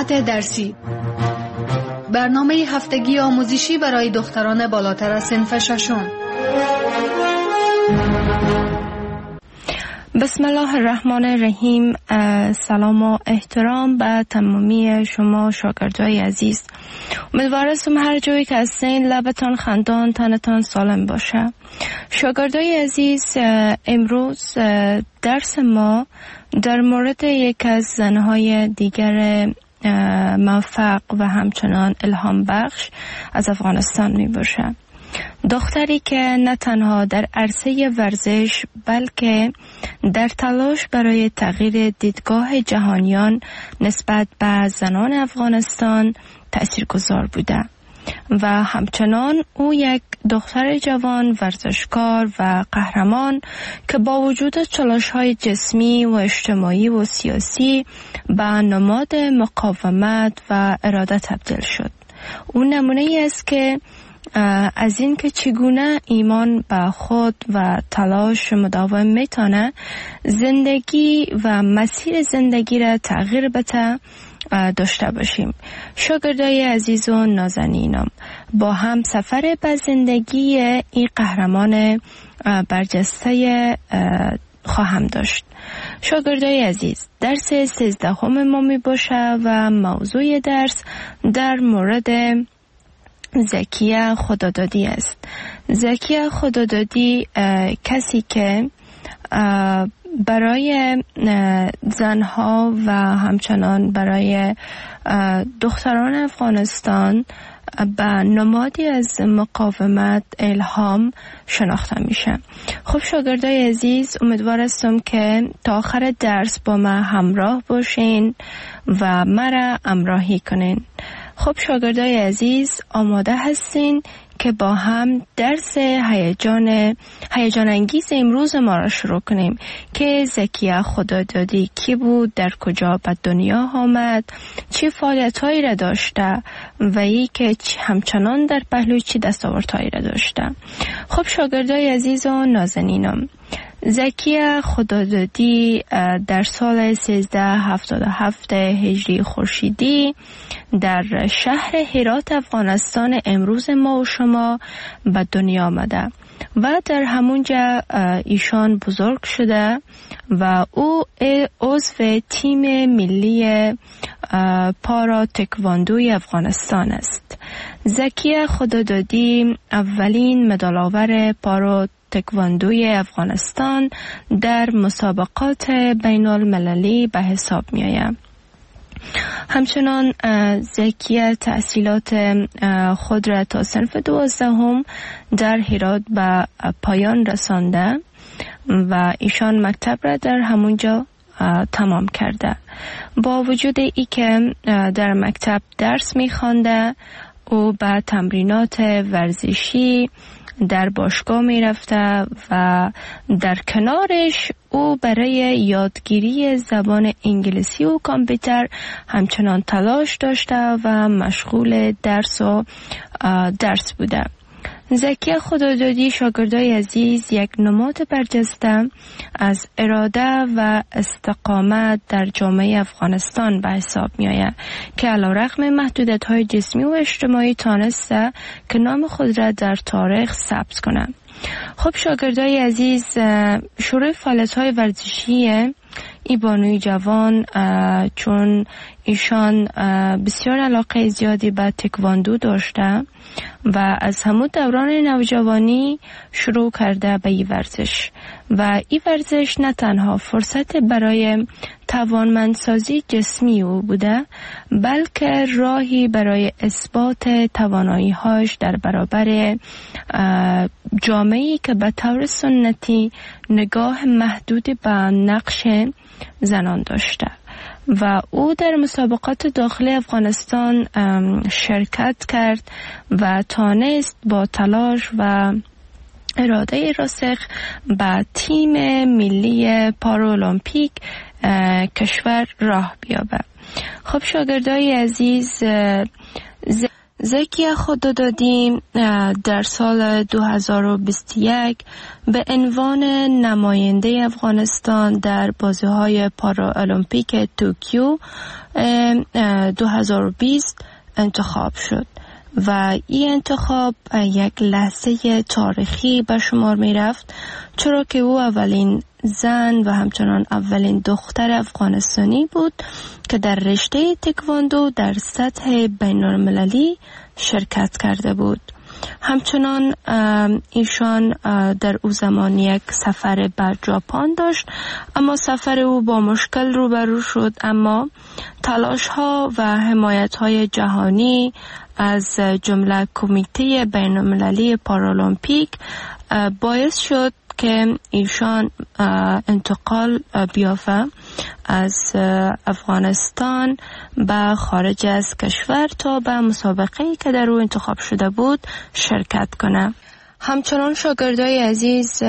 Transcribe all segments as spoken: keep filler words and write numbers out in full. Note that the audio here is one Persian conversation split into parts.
تحصیلات درسی، برنامه هفتگی آموزشی برای دختران بالاتر از صنف ششم. بسم الله الرحمن الرحیم. سلام و احترام به تمامی شما شاگردای عزیز. امیدوارم هر جایی که هستین لبتان خندان، تنتان سالم باشه. شاگردای عزیز، امروز درس ما در مورد یک از زنهای دیگر موفق و همچنان الهام بخش از افغانستان می باشه. دختری که نه تنها در عرصه ورزش بلکه در تلاش برای تغییر دیدگاه جهانیان نسبت به زنان افغانستان تاثیرگذار بوده و همچنان او یک دختر جوان ورزشکار و قهرمان که با وجود چالش‌های جسمی و اجتماعی و سیاسی به نماد مقاومت و اراده تبدیل شد. او نمونه ای است که از این که چگونه ایمان به خود و تلاش مداوم میتونه زندگی و مسیر زندگی را تغییر بده داشته باشیم. شاگردای عزیز و نازنینم، با هم سفر به زندگی این قهرمان برجسته خواهم داشت. شاگردای عزیز، درس سیزدهم ما می باشه و موضوع درس در مورد زکیه خدادادی است. زکیه خدادادی کسی که برای زنها و همچنان برای دختران افغانستان به نمادی از مقاومت الهام شناخته میشه. خب شاگردای عزیز، امیدوار هستم که تا آخر درس با من همراه باشین و مرا همراهی کنین. خب شاگردای عزیز، آماده هستین که با هم درس هیجان هیجان انگیز امروز ما را شروع کنیم که زکیه خدادادی کی بود، در کجا به دنیا آمد، چه فعالیت‌هایی را داشته و ای که همچنان در پهلوی چه دستاوردهایی را داشته. خب شاگردای عزیز و نازنینم، زکیه خدادادی در سال سیزده هفتاد و هفت هجری خورشیدی در شهر هرات افغانستان امروز ما و شما به دنیا آمده و در همونجا ایشان بزرگ شده و او عضو تیم ملی پارا تکواندوی افغانستان است. زکیه خدادادی اولین مدال آور پارا تکواندوی افغانستان در مسابقات بین المللی به حساب می آید. همچنان زکیه تحصیلات خود را تا صنف دوازدهم در هرات به پایان رسانده و ایشان مکتب را در همونجا تمام کرده. با وجود ای که در مکتب درس می خوانده، او به تمرینات ورزشی در باشگاه می رفته و در کنارش او برای یادگیری زبان انگلیسی و کامپیوتر همچنان تلاش داشته و مشغول درس و درس بوده. زکیه خدادادی، شاگردای عزیز، یک نماد برجسته از اراده و استقامت در جامعه افغانستان به حساب می آید که علیرغم محدودیت‌های جسمی و اجتماعی تانسته که نام خود را در تاریخ ثبت کنند. خب شاگردای عزیز، شروع فعالیت‌های ورزشی ای بانوی جوان، چون ایشان بسیار علاقه زیادی به تکواندو داشته و از همون دوران نوجوانی شروع کرده به این ورزش و این ورزش نه تنها فرصت برای توانمندسازی جسمی او بوده بلکه راهی برای اثبات توانایی‌هاش در برابر جامعه‌ای که به طور سنتی نگاه محدود به نقش زنان داشته و او در مسابقات داخلی افغانستان شرکت کرد و تانست با تلاش و اراده راسخ به تیم ملی پارالمپیک کشور راه بیابد. خب شاگردای عزیز، زکیه خدادادی در سال دو هزار و بیست و یک به عنوان نماینده افغانستان در بازی‌های پارالمپیک توکیو دو هزار و بیست انتخاب شد و این انتخاب یک لحظه تاریخی به شمار می رفت، چرا که او اولین زن و همچنان اولین دختر افغانستانی بود که در رشته تکواندو در سطح بین المللی شرکت کرده بود. همچنان ایشان در او زمان یک سفر به ژاپن داشت، اما سفر او با مشکل روبرو شد، اما تلاش ها و حمایت های جهانی از جمله کمیته بین المللی پارالمپیک باعث شد که ایشان انتقال بیافته از افغانستان به خارج از کشور تا به مسابقه‌ای که در او انتخاب شده بود شرکت کنه. همچنان شاگردای عزیز،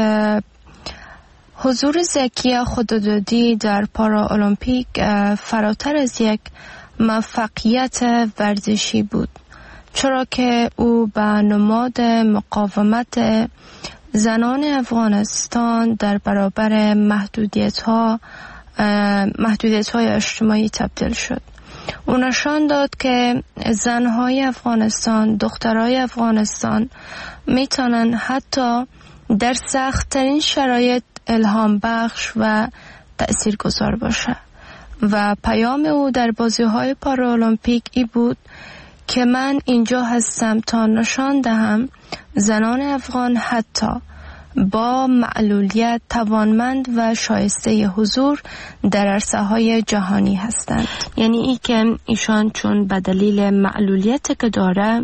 حضور زکیه خدادادی در پارالمپیک فراتر از یک موفقیت ورزشی بود، چرا که او به نماد مقاومت زنان افغانستان در برابر محدودیت ها محدودیت های اجتماعی تبدیل شد. او نشان داد که زنهای افغانستان، دخترای افغانستان میتونن حتی در سخت‌ترین شرایط الهام بخش و تأثیرگذار باشه و پیام او در بازی‌های پارالمپیک ای بود که من اینجا هستم تا نشان دهم زنان افغان حتی با معلولیت توانمند و شایسته حضور در عرصه‌های جهانی هستند. یعنی ای که ایشان چون به دلیل معلولیت که داره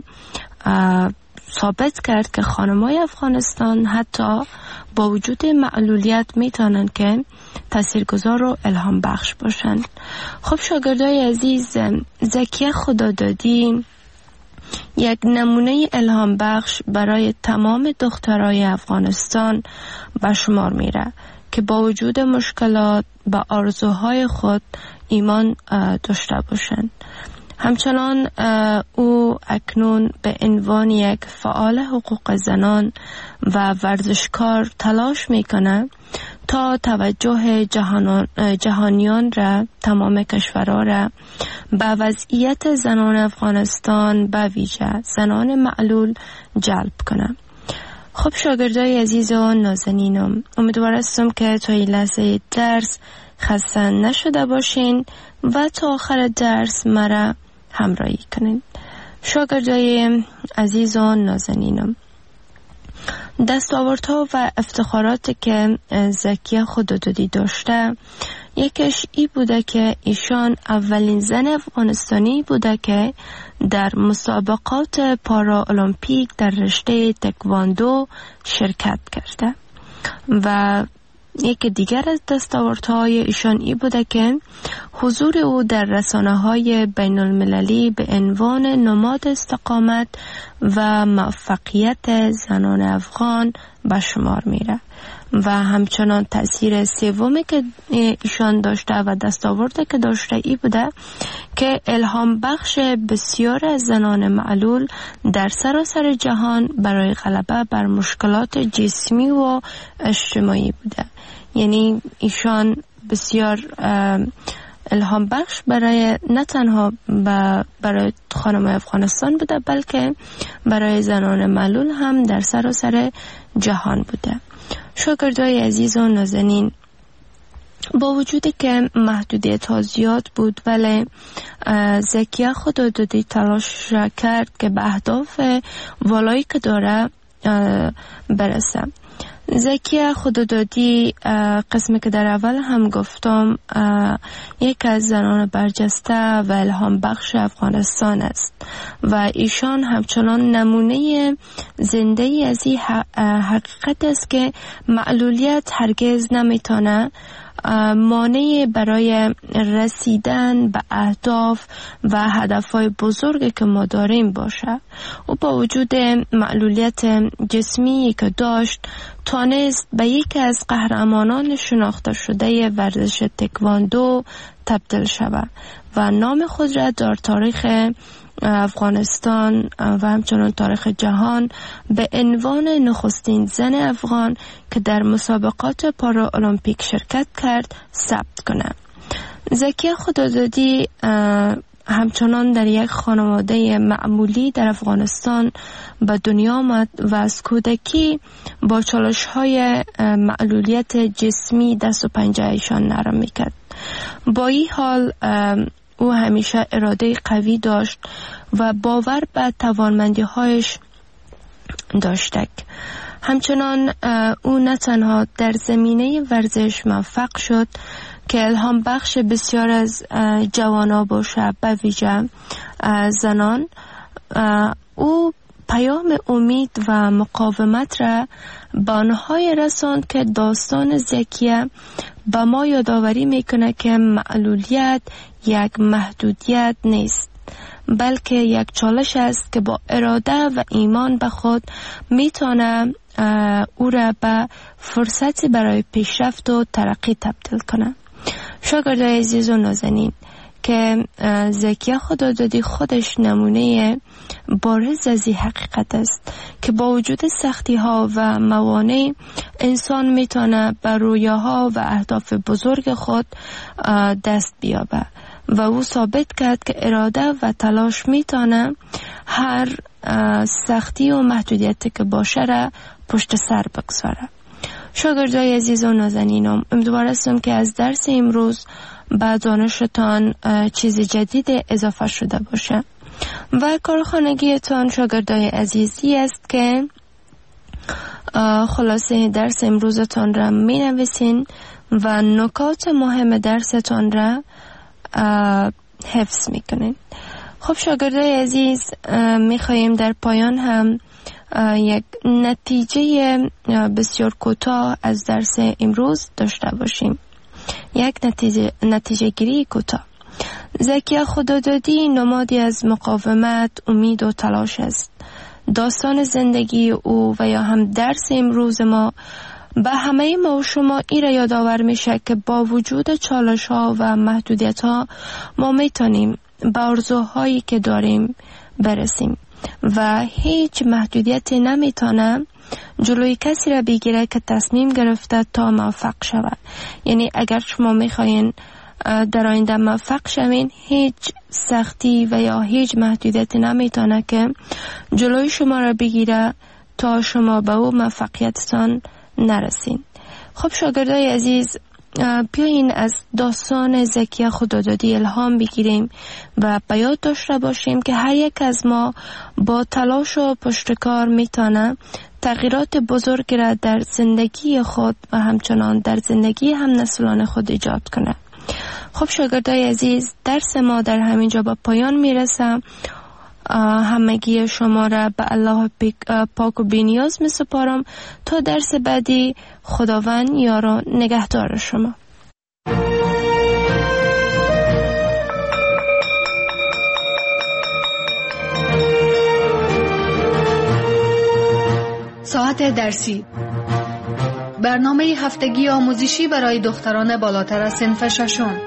ثابت کرد که خانم‌های افغانستان حتی با وجود معلولیت میتونن که تاثیرگذار و الهام بخش باشن. خب شاگردای عزیز، زکیه خدادادی یک نمونه الهام بخش برای تمام دخترای افغانستان به شمار میره که با وجود مشکلات به آرزوهای خود ایمان داشته باشند. همچنان او اکنون به عنوان یک فعال حقوق زنان و ورزشکار تلاش میکنه تا توجه جهانان جهانیان را، تمام کشورها را به وضعیت زنان افغانستان به ویژه زنان معلول جلب کنه. خب شاگردای عزیز و نازنینم، امیدوار هستم که تا این لحظه درس خسته نشده باشین و تا آخر درس مرا همراهی کنین. شاگردای عزیز و نازنینم، دستاوردها و افتخاراتی که زکیه خدادادی داشته، یکیش ای بوده که ایشان اولین زن افغانستانی بوده که در مسابقات پارالمپیک در رشته تکواندو شرکت کرده و یک دیگر از دستاوردهای ایشان ای بوده که حضور او در رسانه‌های بین المللی به عنوان نماد استقامت و موفقیت زنان افغان به شمار میره و همچنان تأثیر سومی که ایشان داشته و دستاوردی که داشته ای بوده که الهام بخش بسیار از زنان معلول در سراسر جهان برای غلبه بر مشکلات جسمی و اجتماعی بوده. یعنی ایشان بسیار الهام بخش برای نه تنها برای خانم افغانستان بوده، بلکه برای زنان معلول هم در سراسر جهان بوده. شاگردای عزیز و نازنین، با وجودی که محدودیت ها زیاد بود، ولی زکیه خدادادی تلاش کرد که به اهداف والایی که داره برسه. زکیه خدادادی، قسمی که در اول هم گفتم، یک از زنان برجسته و الهام بخش افغانستان است و ایشان همچنان نمونه زنده ای از این حقیقت است که معلولیت هرگز نمیتونه مانع برای رسیدن به اهداف و هدفهای بزرگی که ما داریم باشه. و با وجود معلولیت جسمی که داشت، تانست به یکی از قهرمانان شناخته شده ورزش تکواندو تبدیل شود و نام خود را در تاریخ افغانستان و همچنان تاریخ جهان به عنوان نخستین زن افغان که در مسابقات پارا المپیک شرکت کرد ثبت کنه. زکیه خدادادی همچنان در یک خانواده معمولی در افغانستان به دنیا آمد و از کودکی با چالش‌های معلولیت جسمی دست و پنجه ایشان نرم میکرد. با این حال او همیشه اراده قوی داشت و باور به توانمندی‌هایش داشت. همچنان او نه تنها در زمینه ورزش موفق شد که الهام بخش بسیار از جوانان باشه، به ویژه زنان. او پیام امید و مقاومت را به آنهای رساند که داستان زکیه به ما یادآوری میکنه که معلولیت یک محدودیت نیست، بلکه یک چالش است که با اراده و ایمان به خود میتونه او را به فرصتی برای پیشرفت و ترقی تبدیل کنه. شاگردای عزیز و نازنین، که زکیه خدادادی خودش نمونه بارز از این حقیقت است که با وجود سختی ها و موانع انسان میتونه بر رویاها و اهداف بزرگ خود دست بیابه و او ثابت کرد که اراده و تلاش میتونه هر سختی و محدودیتی که باشه را پشت سر بگذاره. شاگردای عزیز و نازنینم، امیدوار هستم که از درس امروز به دانشتان چیز جدید اضافه شده باشه و کارخانگیتان شاگردای عزیزی است که خلاصه درس امروزتان را می نویسین و نکات مهم درستان را حفظ می کنین. خب شاگردای عزیز، می خواهیم در پایان هم یک نتیجه بسیار کوتاه از درس امروز داشته باشیم. یک نتیجه, نتیجه گیری کوتاه. زکیه خدادادی نمادی از مقاومت، امید و تلاش است. داستان زندگی او و یا هم درس امروز ما به همه ما و شما این را یادآور میشه که با وجود چالش ها و محدودیت ها ما میتونیم به آرزوهایی که داریم برسیم و هیچ محدودیتی نمیتونه جلوی کسی را بگیره که تصمیم گرفته تا موفق شود. یعنی اگر شما میخواین در آینده موفق شوین، هیچ سختی و یا هیچ محدودیتی نمیتونه که جلوی شما را بگیره تا شما به او موفقیتتان نرسین. خب شاگردای عزیز، بیاین از داستان زکیه خدادادی الهام بگیریم و به یاد داشته باشیم که هر یک از ما با تلاش و پشتکار میتونه تغییرات بزرگی را در زندگی خود و همچنان در زندگی هم نسلان خود ایجاد کنه. خب شاگردای عزیز، درس ما در همینجا به پایان میرسه. همگی شما را به الله پاک و بی‌نیاز می سپارم تا درس بعدی. خداوند یار و نگهدار شما. ساعت درسی، برنامه هفتگی آموزشی برای دختران بالاتر از صنف ششم.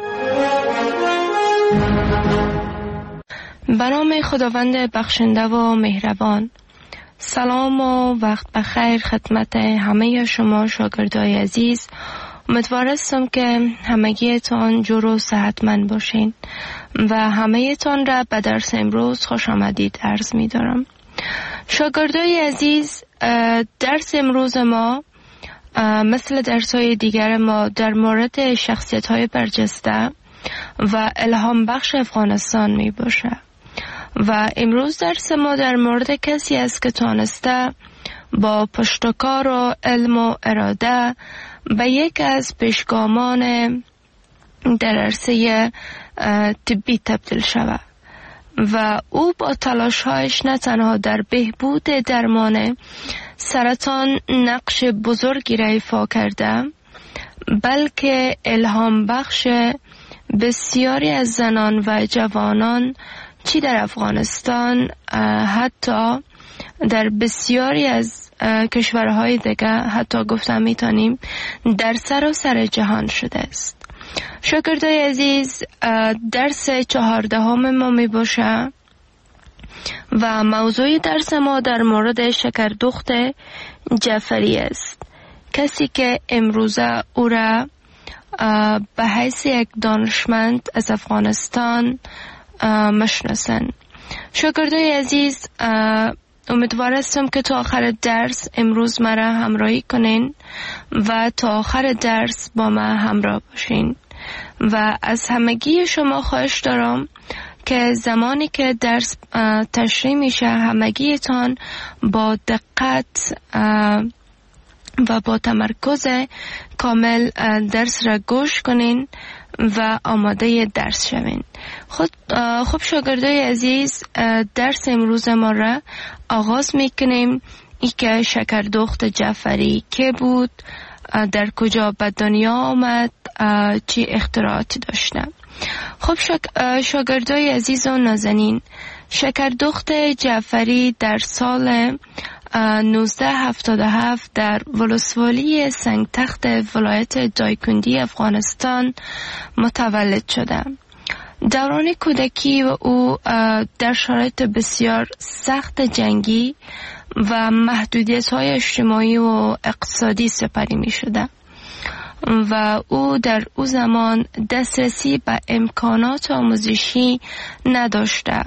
به نام خداوند بخشنده و مهربان. سلام و وقت بخیر خدمت همه شما شاگردای عزیز. امیدوار هستم که همگیتان جور و صحتمند باشین و همه تان را به درس امروز خوش آمدید عرض می دارم. شاگردای عزیز، درس امروز ما مثل درس‌های دیگر ما در مورد شخصیت‌های برجسته و الهام بخش افغانستان می باشه و امروز درس ما در مورد کسی است که تانسته با پشتکار و علم و اراده به یک از پیشگامان در عرصه طبی تبدیل شود و او با تلاش‌هایش نه تنها در بهبود درمان سرطان نقش بزرگی را ایفا کرده، بلکه الهام بخش بسیاری از زنان و جوانان چی در افغانستان، حتی در بسیاری از کشورهای دیگه، حتی گفتم میتونیم در سر و سر جهان شده است. شاگردای عزیز، درس چهاردهم ما می باشه و موضوع درس ما در مورد شکردخت جعفری است. کسی که امروزه او را به حیث یک دانشمند از افغانستان مشناسند. شاگردای عزیز، امیدوار هستم که تا آخر درس امروز مرا همراهی کنین و تا آخر درس با من همراه باشین و از همگی شما خواهش دارم که زمانی که درس تشریح میشه همگیتان با دقت و با تمرکز کامل درس را گوش کنین و آماده درس شوین. خود خب شاگردای عزیز، درس امروز ما را آغاز میکنیم. ای که شکردخت جعفری که بود، در کجا به دنیا آمد، چی اختراعاتی داشته. خب شاگردای عزیز و نازنین، شکردخت جعفری در سال نوزده هفتاد و هفت در ولسوالی سنگتخت ولایت دایکندی افغانستان متولد شده. دوران کودکی و او در شرایط بسیار سخت جنگی و محدودیت‌های اجتماعی و اقتصادی سپری می شده و او در او زمان دسترسی به امکانات آموزشی نداشته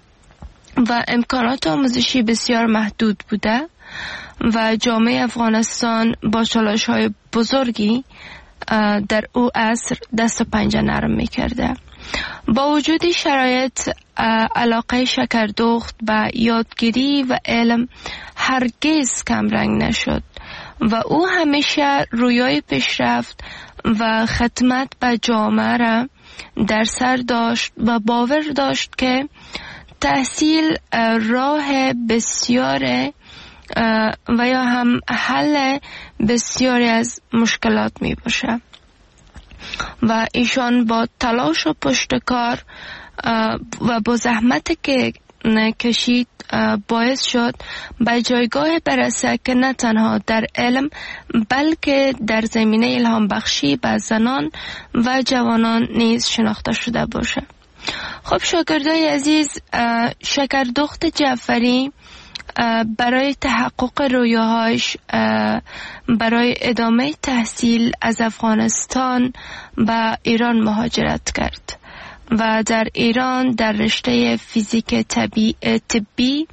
و امکانات آموزشی بسیار محدود بوده و جامعه افغانستان با چالش‌های بزرگی در او عصر دست و پنجه نرم می‌کرده. با وجود شرایط، علاقه شکردخت به یادگیری و علم هرگز کمرنگ نشد و او همیشه رویای پیشرفت و خدمت به جامعه را در سر داشت و باور داشت که تحصیل راه بسیار و یا هم حل بسیاری از مشکلات می باشه و ایشان با تلاش و پشتکار و با زحمت که کشید باعث شد به جایگاه برسه که نه تنها در علم بلکه در زمینه الهام بخشی به زنان و جوانان نیز شناخته شده باشه. خب شاگردای عزیز، شکردخت جعفری برای تحقق رویاهاش برای ادامه تحصیل از افغانستان به ایران مهاجرت کرد و در ایران در رشته فیزیک طبی, طبی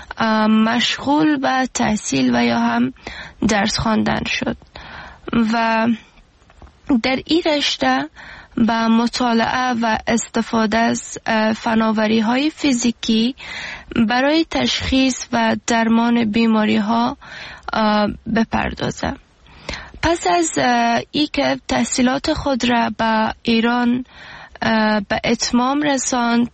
مشغول به تحصیل و یا هم درس خواندن شد و در این رشته با مطالعه و استفاده از فناوری های فیزیکی برای تشخیص و درمان بیماری ها بپردازه. پس از ای که تحصیلات خود را به ایران به اتمام رساند،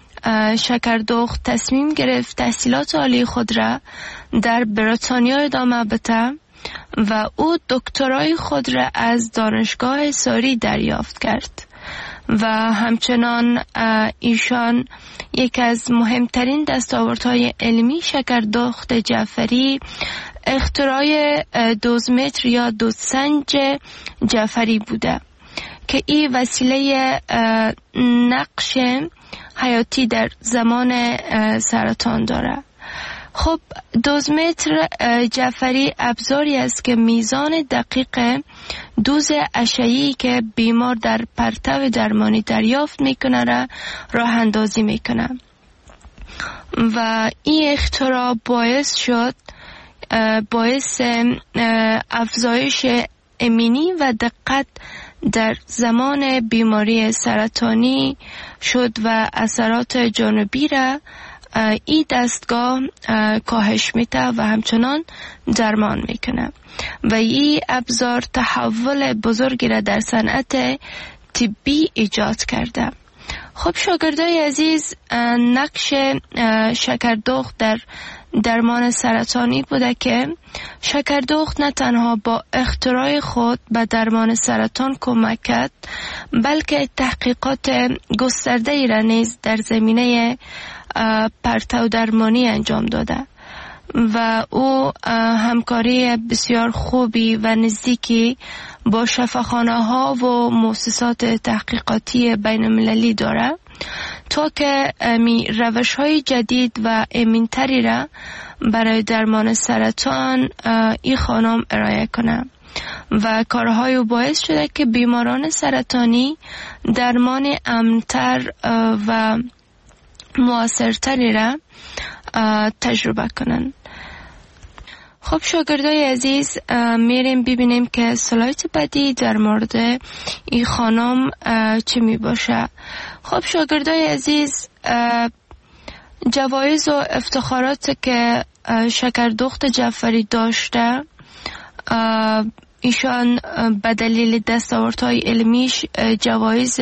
شکردخت تصمیم گرفت تحصیلات عالی خود را در بریتانیا ادامه بده و او دکترای خود را از دانشگاه ساری دریافت کرد و همچنان ایشان یک از مهمترین دستاوردهای علمی شکردخت جعفری اختراع دوزمتر یا دوزسنج جعفری بوده که این وسیله نقش حیاتی در زمان سرطان داره. خب دوزمتر جعفری ابزاری است که میزان دقیق دوز اشعه‌ای که بیمار در پرتو درمانی دریافت میکنه را راه اندازی میکنه و این اختراع باعث شد باعث افزایش امنی و دقت در زمان بیماری سرطانی شد و اثرات جانبی را این دستگاه کاهش میده و همچنان درمان میکنه و این ابزار تحول بزرگی را در صنعت طبی ایجاد کرده. خب شاگردای عزیز، نقش شکردخت در درمان سرطانی بوده که شکردخت نه تنها با اختراع خود به درمان سرطان کمک کرد بلکه تحقیقات گسترده ای را نیز در زمینه پرتو درمانی انجام داده و او همکاری بسیار خوبی و نزدیکی با شفاخانه ها و مؤسسات تحقیقاتی بین المللی داره تا که می روش های جدید و امن‌تری را برای درمان سرطان این خانم ارائه کنه و کارهای باعث شده که بیماران سرطانی درمان امن‌تر و مؤثرتری را تجربه کنند. خب شاگردای عزیز، میریم ببینیم که سلاید بعدی در مورد این خانم چی می باشه. خب شاگردای عزیز، جوایز و افتخارات که شکردخت جعفری داشته، ایشان به دلیل دستاوردهای علمیش جوایز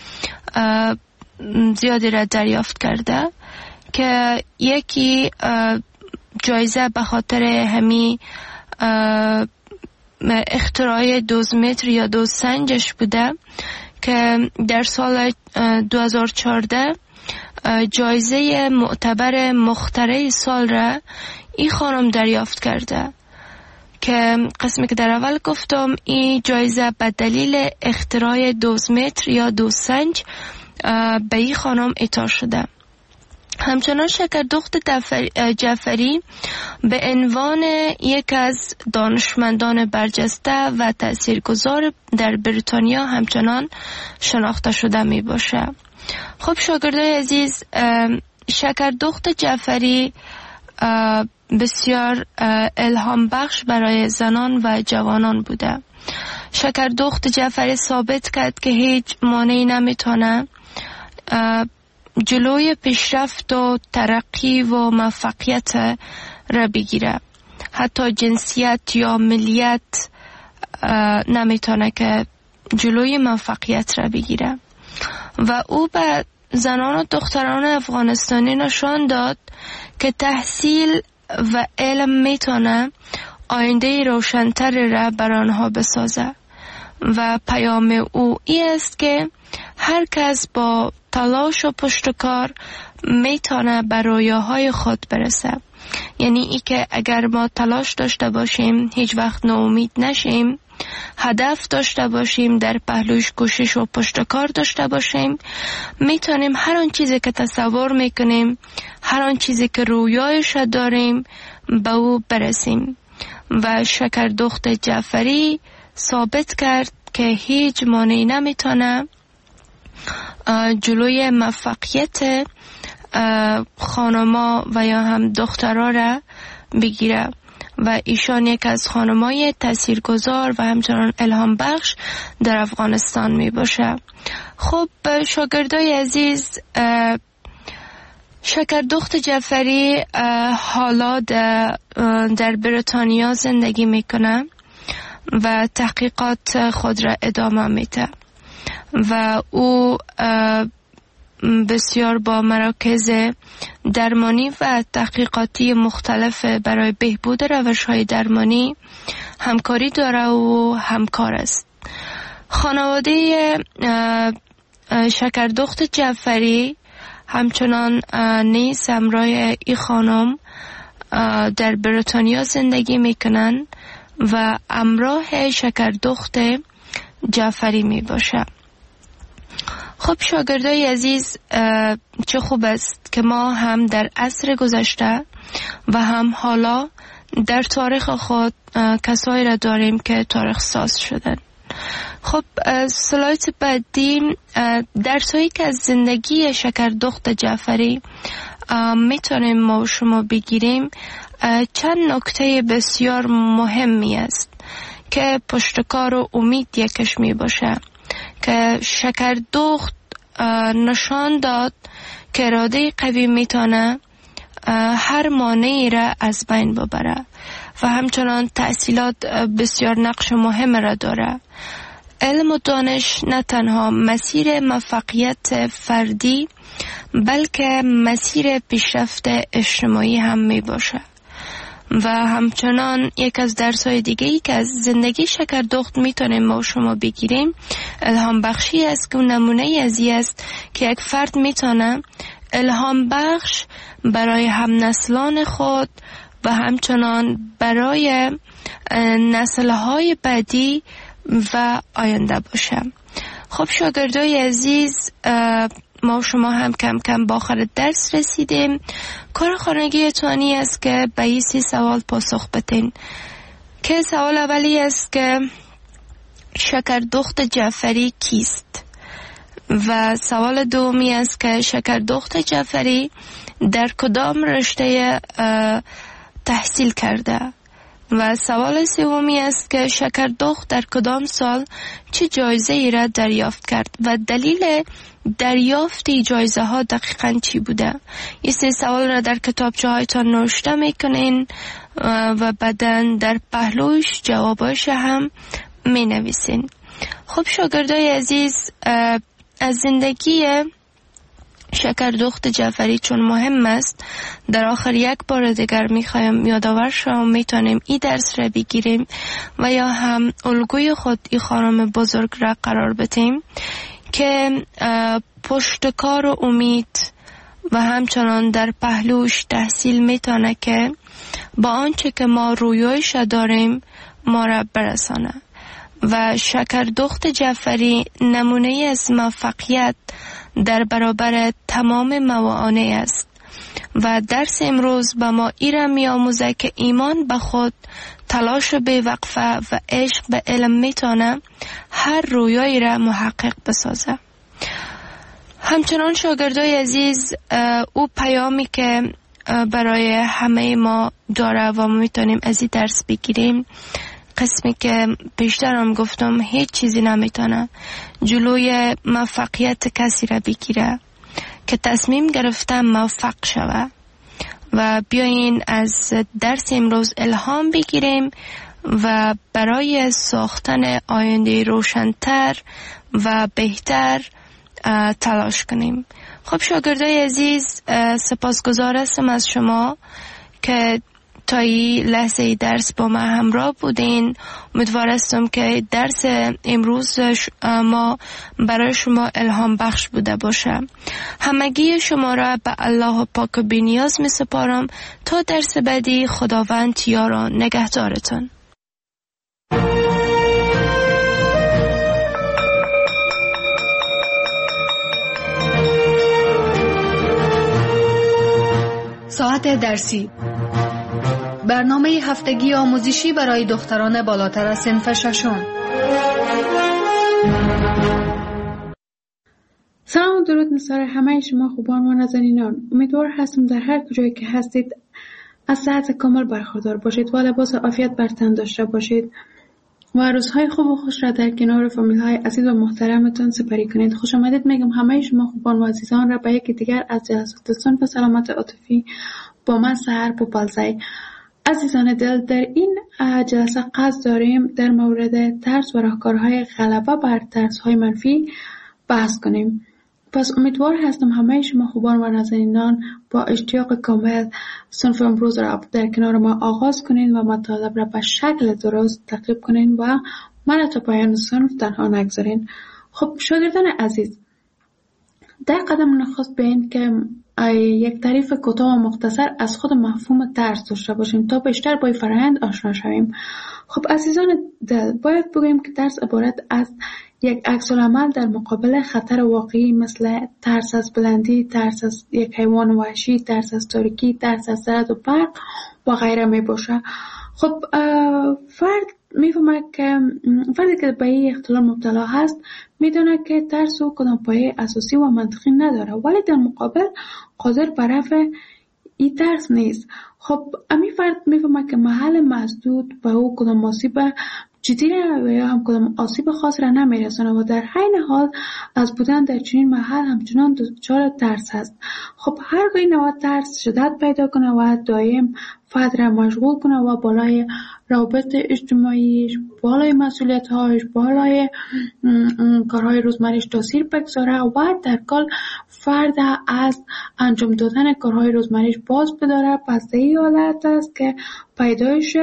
زیادی را دریافت کرده که یکی جایزه به خاطر همی اختراع دوزمتر یا دوزسنجش بوده که در سال دو هزار و چهارده جایزه معتبر مخترع سال را این خانم دریافت کرده که قسمی که در اول گفتم این جایزه به دلیل اختراع دوزمتر یا دوزسنج به این خانم اعطا شده. همچنان شکردخت جعفری به عنوان یک از دانشمندان برجسته و تاثیرگذار در بریتانیا همچنان شناخته شده می باشه. خب شاگردای عزیز، شکردخت جعفری بسیار الهام بخش برای زنان و جوانان بوده. شکردخت جعفری ثابت کرد که هیچ مانعی نمیتونه جلوی پیشرفت و ترقی و موفقیت را بگیره. حتی جنسیت یا ملیت نمیتونه که جلوی موفقیت را بگیره و او به زنان و دختران افغانستانی نشان داد که تحصیل و علم میتونه آینده روشن‌تر را بر آنها بسازه و پیام او این است که هر کس با تلاش و پشتکار میتونه به رویاهای خود برسه. یعنی ای که اگر ما تلاش داشته باشیم، هیچ وقت ناامید نشیم، هدف داشته باشیم، در پهلوش کوشش و پشتکار داشته باشیم، میتونیم هر آن چیزی که تصور میکنیم، هر آن چیزی که رویایش داریم به او برسیم. و شکردخت جعفری ثابت کرد که هیچ مانعی نمیتونه جلوی موفقیت خانما و یا هم دخترها را بگیره و ایشان یک از خانمای تاثیرگذار و همچنان الهام بخش در افغانستان می باشه. خب شاگردای عزیز، شکردخت جعفری حالا در, در بریتانیا زندگی میکنه و تحقیقات خود را ادامه میده و او بسیار با مراکز درمانی و تحقیقاتی مختلف برای بهبود روش‌های درمانی همکاری داره و همکار است. خانواده شکردخت جعفری همچنان نیز همراه این خانم در بریتانیا زندگی میکنن و همراه شکردخت جعفری می باشه. خب شاگردای عزیز، چه خوب است که ما هم در عصر گذشته و هم حالا در تاریخ خود کسایی را داریم که تاریخ ساز شدن. خب سلاید بعدی درسایی که از زندگی شکردخت جعفری میتونیم ما شما بگیریم چند نکته بسیار مهمی است که پشتکار و امید یکش می باشه که شکردخت نشان داد که اراده قوی میتونه هر مانعی را از بین ببره و همچنان تحصیلات بسیار نقش مهم را داره. علم و دانش نه تنها مسیر موفقیت فردی بلکه مسیر پیشرفت اجتماعی هم می باشه و همچنان یک از درس‌های دیگه‌ای که از زندگی شکردخت میتونیم ما شما بگیریم الهام بخشی است که نمونه ازی است که یک فرد میتونه الهام بخش برای هم نسلان خود و همچنان برای نسل‌های بعدی و آینده باشه. خب شاگردای عزیز، ما شما هم کم کم با آخر درس رسیدیم. کار خانگی تانی است که به این سی سوال پاسخ بدین. که سوال اولی است که شکردخت جعفری کیست؟ و سوال دومی است که شکردخت جعفری در کدام رشته تحصیل کرده؟ و سوال سومی است که شکردخت در کدام سال چه جایزه ای را دریافت کرد و دلیل دریافت جایزه ها دقیقاً چی بوده؟ این سه سوال را در کتابچه هایتان نوشته میکنین و بعداً در پهلوش جواباش هم می نویسین. خب شاگردای عزیز، از زندگی شکردخت جعفری چون مهم است، در آخر یک بار دیگر میخوایم یادآور شما میتونیم این درس را بگیریم و یا هم الگوی خود این خانم بزرگ را قرار بدیم که پشتکار و امید و همچنان در پهلوش تحصیل میتونه که با آنچه که ما رویایش داریم ما را برسانه. و شکردخت جعفری نمونه از موفقیت در برابر تمام موانع است و درس امروز به ما ایره می آموزه که ایمان به خود، تلاش بی‌وقفه و عشق به علم میتونه هر رویایی را محقق بسازه. همچنان شاگردای عزیز، او پیامی که برای همه ما داره و ما میتونیم از این درس بگیریم، قسمی که پیشتر هم گفتم هیچ چیزی نمیتونه جلوی موفقیت کسی را بگیره که تصمیم گرفته موفق شوه. و بیاین از درس امروز الهام بگیریم و برای ساختن آینده روشن‌تر و بهتر تلاش کنیم. خب شاگردای عزیز، سپاسگزار هستم از شما که تا این لحظه درس با ما همراه بودین. امیدوار هستم که درس امروز ما برای شما الهام بخش بوده باشه. همگی شما را به الله پاک و بی‌نیاز می سپارم تا درس بعدی. خداوند یار و نگهدارتان. ساعت درسی، برنامه هفتگی آموزشی برای دختران بالاتر از صنف ششم. سلام و درود نثار همه شما خوبان و نازنینان. امیدوار هستم در هر کجایی که هستید از صحت کامل برخوردار باشید و لباس عافیت بر تن داشته باشید و روزهای خوب و خوش را در کنار فامیل های عزیز و محترمتان سپری کنید. خوش آمدید میگم همه شما خوبان و عزیزان را به یکی دیگر از جلسات صنف سلامت عاطفی با من سحر پوپالزی. عزیزان دل، در این جلسه قصد داریم در مورد ترس و راهکارهای غلبه بر ترس‌های منفی بحث کنیم. پس امیدوار هستم همه شما خوبان و نازنینان با اشتیاق کامل صنف امروز را در کنار ما آغاز کنین و مطالب را به شکل درست تعقیب کنین و من تا پایان صنف تنها نگذارین. خب شاگردان عزیز، در قدم نخست بیاین که یک تعریف کوتاه و مختصر از خود مفهوم ترس داشته باشیم تا بیشتر با این فرآیند آشنا شویم. خب عزیزان دل، باید بگوییم که ترس عبارت از یک عکس‌العمل در مقابل خطر واقعی مثل ترس از بلندی، ترس از یک حیوان وحشی، ترس از تاریکی، ترس از رعد و برق و غیره می باشه. خب فرد میفهمه که فردی که به این اختلال مبتلا هست میدونه که ترس او کدام پایه اساسی و منطقی نداره، ولی در مقابل قادر بر رفع این ترس نیست. خب امی فرد میفهمه که محل مسدود به او کدام آسیب جدی و یا هم کدام آسیب خاص را نمیرسونه و در حین حال از بودن در چنین محل همچنان دچار ترس هست. خب هرگاه نوع ترس شدت پیدا کنه و دائم فرد را مشغول کنه و بالای روابط اجتماعیش، بالای مسئولیت‌هاش، بالای کارهای روزمره‌اش تاثیر بگذاره و در کل فرد از انجام دادن کارهای روزمره‌اش باز بداره، پس این حالت است که پیدایش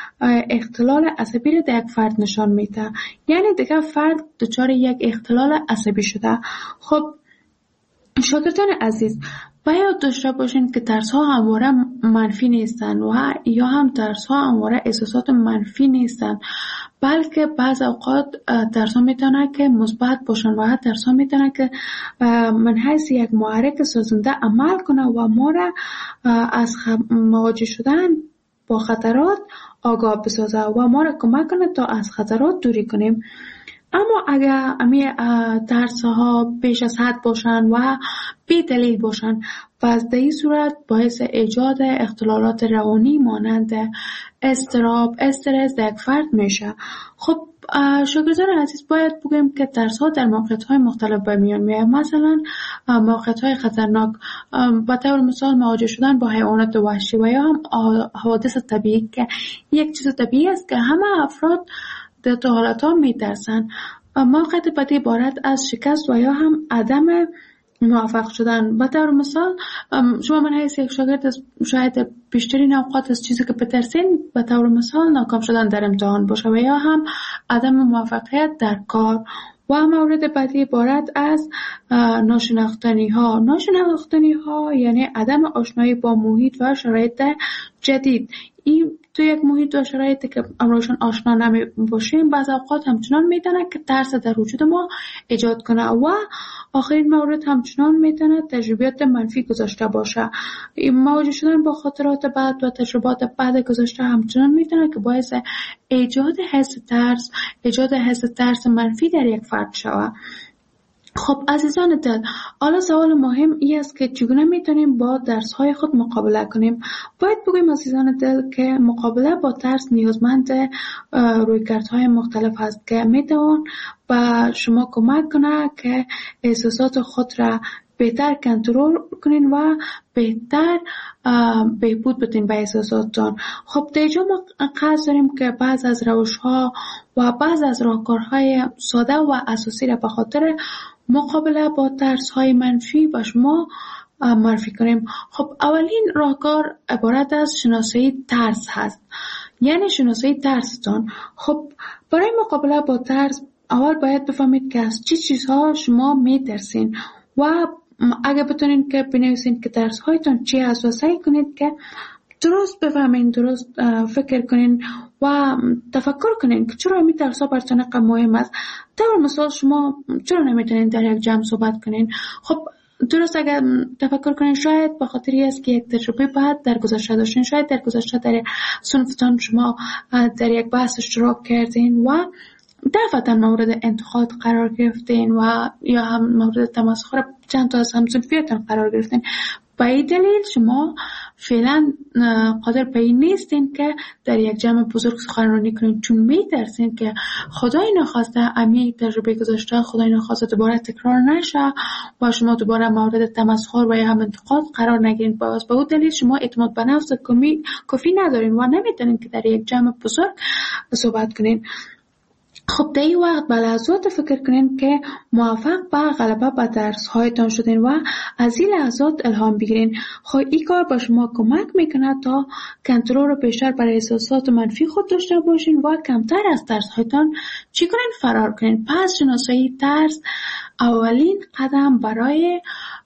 اختلال عصبی را در یک فرد نشان میده. یعنی دیگه فرد دچار یک اختلال عصبی شده. خب شاگردان عزیز، باید داشته باشین که ترس ها همواره منفی نیستن و یا هم ترس ها همواره احساسات منفی نیستن، بلکه بعض اوقات ترس ها میتونه که مثبت باشن و ترس ها میتونه که من حیث یک محرک سازنده عمل کنه و ما را از مواجه شدن با خطرات آگاه بسازه و ما را کمک کنه تا از خطرات دوری کنیم. اما اگر امی ترس ها بیش از حد باشن و بی دلیل باشن، پس در این صورت باعث ایجاد اختلالات روانی مانند اضطراب، استرس در یک فرد میشه. خب شاگردان عزیز، باید بگیم که ترس ها در موقعیت های مختلف به میان میاد. مثلا موقعیت های خطرناک، به طور مثال مواجه شدن با حیوانات وحشی و یا هم حوادث طبیعی که یک چیز طبیعی است که همه افراد در تو حالت ها می ترسن. موقعیت بعدی عبارت از شکست و یا هم عدم موفق شدن. به طور مثال شما من حیث یک شاگرد شاید بیشترین اوقات از چیزی که بترسین به طور مثال ناکام شدن در امتحان باشه و یا هم عدم موفقیت در کار. و مورد بعدی عبارت از ناشناختنی ها. ناشناختنی ها یعنی عدم آشنایی با محیط و شرایط جدید. این تو یک محیط و شرایطی که امروزشان آشنا نمی باشیم بعض اوقات همچنان میتونه که ترس در وجود ما ایجاد کنه. و آخرین مورد همچنان میتونه تجربیات منفی گذاشته باشه. مواجه شدن با خاطرات بد و تجربات بد گذاشته همچنان میتونه که باعث ایجاد حس ترس، ایجاد حس ترس منفی در یک فرد شود. خب عزیزان دل، حالا سوال مهم این است که چگونه میتونیم با ترس های خود مقابله کنیم؟ باید بگویم عزیزان دل که مقابله با ترس نیازمند رویکردهای مختلف است که میتوان به شما کمک کنه که احساسات خود را بهتر کنترل کنین و بهتر بهبود بدین به احساساتتان. خب در اینجا ما قصد داریم که بعض از روش ها و بعض از راهکارهای ساده و اساسی را به خاطر مقابله با ترس های منفی به شما معرفی کنیم. خب اولین راهکار عبارت از شناسایی ترس هست، یعنی شناسایی ترستان. خب برای مقابله با ترس اول باید بفهمید که از چی چیزها شما می ترسین و اگه بتونین که بنویسین که ترس هایتان چی هست و سعی کنید که درست بفهمین، درست فکر کنین و تفکر کنین که چرا این ترس ها براتون اینقدر مهم است. در مثال شما چرا نمیتونین در یک جمع صحبت کنین؟ خب درست اگر تفکر کنین شاید به خاطری است که یک تجربه بعد در گذشته داشتین، شاید در گذشته در صنفتان شما در یک بحث اشتراک کردین و دفعتا مورد انتقاد قرار گرفتین و یا هم مورد تمسخر چند تا از همصنفیتان قرار گرفتین. به این دلیل شما فعلا قادر به این نیستین که در یک جمع بزرگ سخنرانی کنین، چون میترسین که خدای نخواسته امی تجربه گذاشته خدای نخواسته دوباره تکرار نشه و شما دوباره مورد تمسخر و یا هم انتقاد قرار نگیرین. باز به اون دلیل شما اعتماد به نفس کافی ندارین و نمیتونین که در یک جمع بزرگ صحبت کنین. خب در این وقت به لحظات فکر کنین که موفق به غلبه به ترس هایتان شدین و از این لحظات الهام بگیرین. خب این کار به شما کمک میکنه تا کنترل رو بیشتر برای احساسات منفی خود داشته باشین و کمتر از ترس هایتان چی کنین؟ فرار کنین. پس شناسایی ترس اولین قدم برای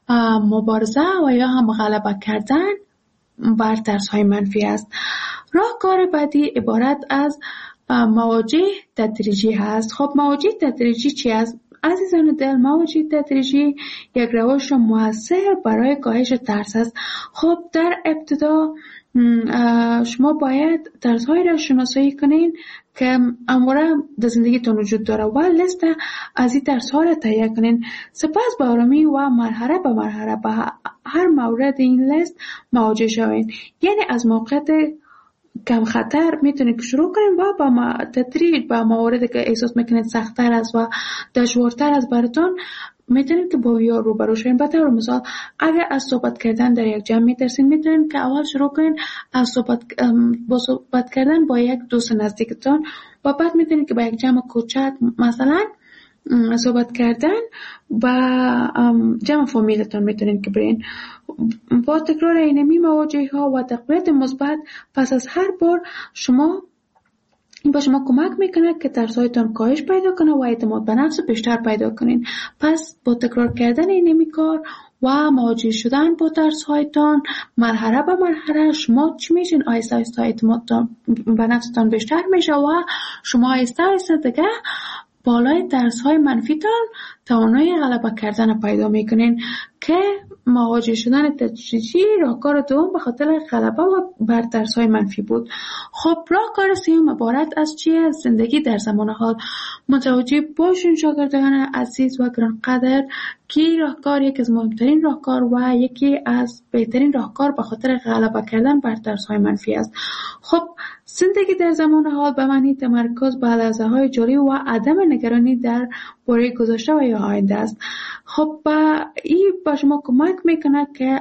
مبارزه و یا هم غلبه کردن بر ترس های منفی است. راهکار بعدی عبارت از مواجه تدریجی هست. خب مواجه تدریجی چی است؟ عزیزان دل، مواجه تدریجی یک روش موثر برای کاهش ترس است. خب در ابتدا شما باید ترس‌های را شناسایی کنین که امروز در زندگیتون وجود داره و لیست از این ترس‌ها را تهیه کنین. سپس به آرامی و مرحله به مرحله به هر مورد این لیست مواجه شوین. یعنی از موقعیت کم خطر میتونید شروع کنید و با تدریج با مواردی که احساس میکنید سخت‌تر است و دشوارتر است براتون میتونید که با یا روبرو شوین. به طور مثال اگر از صحبت کردن در یک جمع میترسین میتونید که اول شروع کنید از صحبت با صحبت کردن با یک دوست نزدیکتون و بعد میتونید که با یک جمع کوچک مثلا صحبت کردن با جمع فامیلتون میتونید که برین. با تکرار اینمی مواجهه ها و تقویت مثبت پس از هر بار شما این با شما کمک میکنه که ترسایتان کاهش پیدا کنه و اعتماد به نفس بیشتر پیدا کنین. پس با تکرار کردن اینمی کار و مواجه شدن با درس هایتان مرحله به مرحله شما چی میشین؟ آیسته آیسته اعتمادتان به نفستان بیشتر میشه و شما آیسته آیسته دیگه بالای درس های منفیتان توانایی غلبه کردن پیدا میکنین که مواجه شدن تدریجی راهکار دوم به خاطر غلبه و بر درس های منفی بود. خب راهکار سوم عبارت از چیه؟ زندگی در زمان حال. متوجه باشین شاگردان عزیز و گرانقدر که راهکار یکی از مهمترین راهکار و یکی از بهترین راهکار به خاطر غلبه کردن بر درس های منفی است. خب زندگی در زمان حال به معنی تمرکز بر لحظه های جاری و عدم نگرانی در باره گذشته و یا آینده است. خب این به شما کمک میکنه که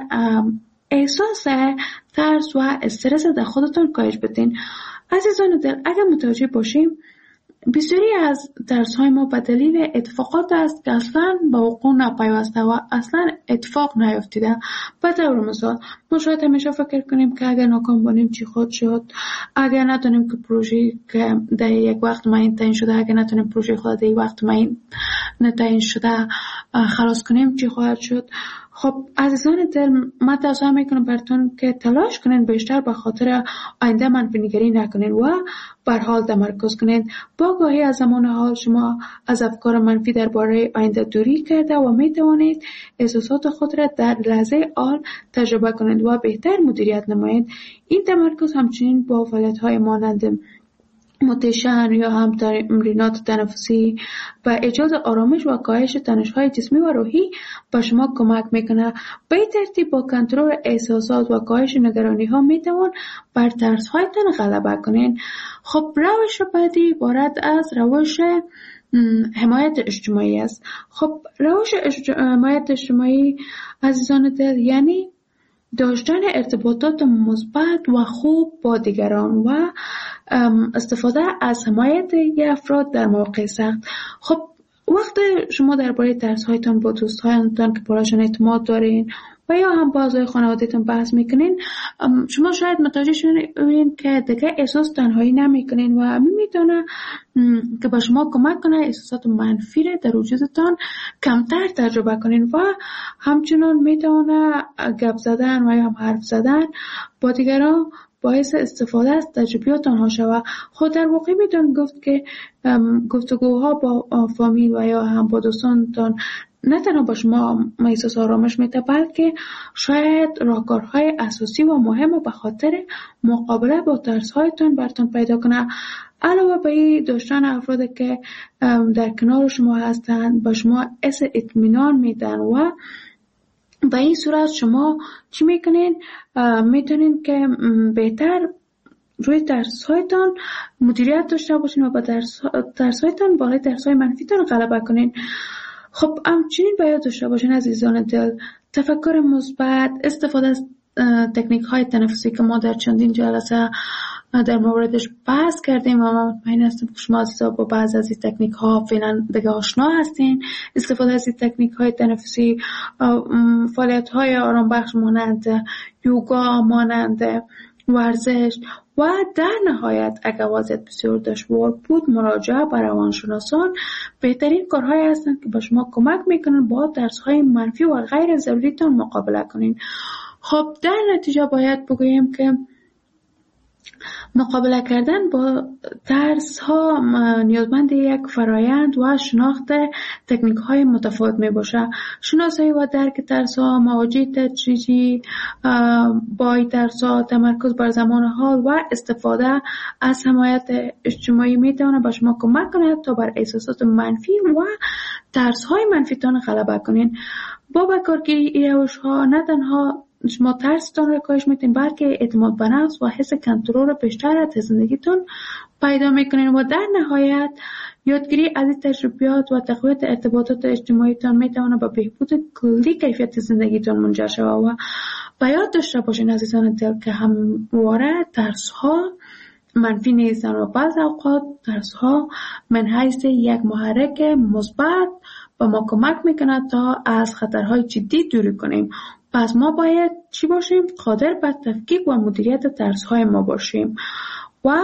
احساس ترس و استرس در خودتان کاهش بدین. عزیزان دل، اگر متوجه باشیم بسیاری از درس های ما به دلیل اتفاقات است که اصلا به وقوع نپیوسته و اصلا اتفاق نیفتیده. به طور مثال ما شاید همیشه فکر کنیم که اگر ناکام باشیم چی خود شد، اگر نتونیم که پروژه که در یک وقت معین تعیین شده، اگر نتونیم پروژه خود در یک وقت معین تعیین شده خلاص کنیم چی خواهد شد. خب عزیزان دل، من توصیه میکنم براتون که تلاش کنین بیشتر به خاطر آینده منفی نگری نکنین و بر حال تمرکز کنین. با آگاهی از زمان حال شما از افکار منفی درباره آینده دوری کرده و میتوانید احساسات خود را در لحظه حال تجربه کنید و بهتر مدیریت نمایید. این تمرکز همچنین با فعالیت‌های مانند متشن یا هم تمرینات تنفسی و ایجاد آرامش و کاهش تنش‌های جسمی و روحی به شما کمک میکنه. به این ترتیب با کنترل احساسات و کاهش نگرانی‌ها میتوان بر ترس‌هایتان غلبه کنین. خب روش بعدی عبارت از روش حمایت اجتماعی است. خب روش حمایت اجتماعی عزیزان دل یعنی داشتن ارتباطات مثبت و خوب با دیگران و استفاده از حمایت افراد در مواقع سخت. خب وقتی شما درباره ترس‌هایتان با دوستانتان که برایشان اعتماد دارین و یا هم با اعضای خانواده‌تان بحث میکنین، شما شاید متوجه شوین که دیگه احساس تنهایی نمیکنین و همین میتونه که با شما کمک کنه احساسات منفی را در وجودتان کمتر تجربه کنین و همچنان میتونه گپ زدن و یا هم حرف زدن با دیگران باعث استفاده از تجربیات آنها شود. خود در واقع میتون گفت که گفتگوها با فامیل و یا هم با دوستانتان نه تنها با شما احساس آرامش میده، بلکه شاید راهکارهای اساسی و مهم به خاطر مقابله با ترس‌هایتان براتون پیدا کنه. علاوه بر این داشتن افرادی که در کنار شما هستند با شما حس اطمینان میدن و به این صورت شما چی میکنین؟ میتونین که بهتر روی درس‌هایتان مدیریت داشته باشین و با درس درس‌هایتان بالای درس‌های منفیتان غلبه کنین. خب همچنین باید داشته باشین عزیزان دل تفکر مثبت، استفاده از تکنیک های تنفسی که ما در چندین جلسه در موردش بحث کردیم و من مطمئن هستم که شما عزیزا با بعض از این تکنیک ها فعلا دیگه آشنا هستین. استفاده از این تکنیک های تنفسی، فعالیت های آرام بخش مانند یوگا، مانند ورزش و در نهایت اگر وضعیت بسیار دشوار بود مراجعه به روانشناسان بهترین کارهایی هستند که به شما کمک میکنن با درس‌های منفی و غیر ضروریتان مقابله کنین. خب در نتیجه باید بگوییم که مقابله کردن با ترس ها نیازمند یک فرایند و شناخت تکنیک های متفاوت می باشه. شناسایی و درک ترس ها، مواجهه تدریجی با ترس ها، تمرکز بر زمان حال و استفاده از حمایت اجتماعی می تواند به شما کمک کند تا بر احساسات منفی و ترس های منفیتان غلبه کنین. با بکارگیری این روش ها نه تنها شما ترستان را کاهش میتین بلکه اعتماد به نفس و حس کنترل بیشتر از زندگیتون پیدا میکنین و در نهایت یادگیری از این تجربیات و تقویت ارتباطات اجتماعیتان میتونه به بهبود کلی کیفیت زندگیتون منجر شود. و به یاد داشته باشین عزیزان دل که همواره ترس ها منفی نیستن و بعض اوقات ترس ها من حیث یک محرک مثبت به ما کمک میکنه تا از خطرهای جدی دوری کنیم. پس ما باید چی باشیم؟ قادر بر تفکیک و مدیریت ترس‌های ما باشیم و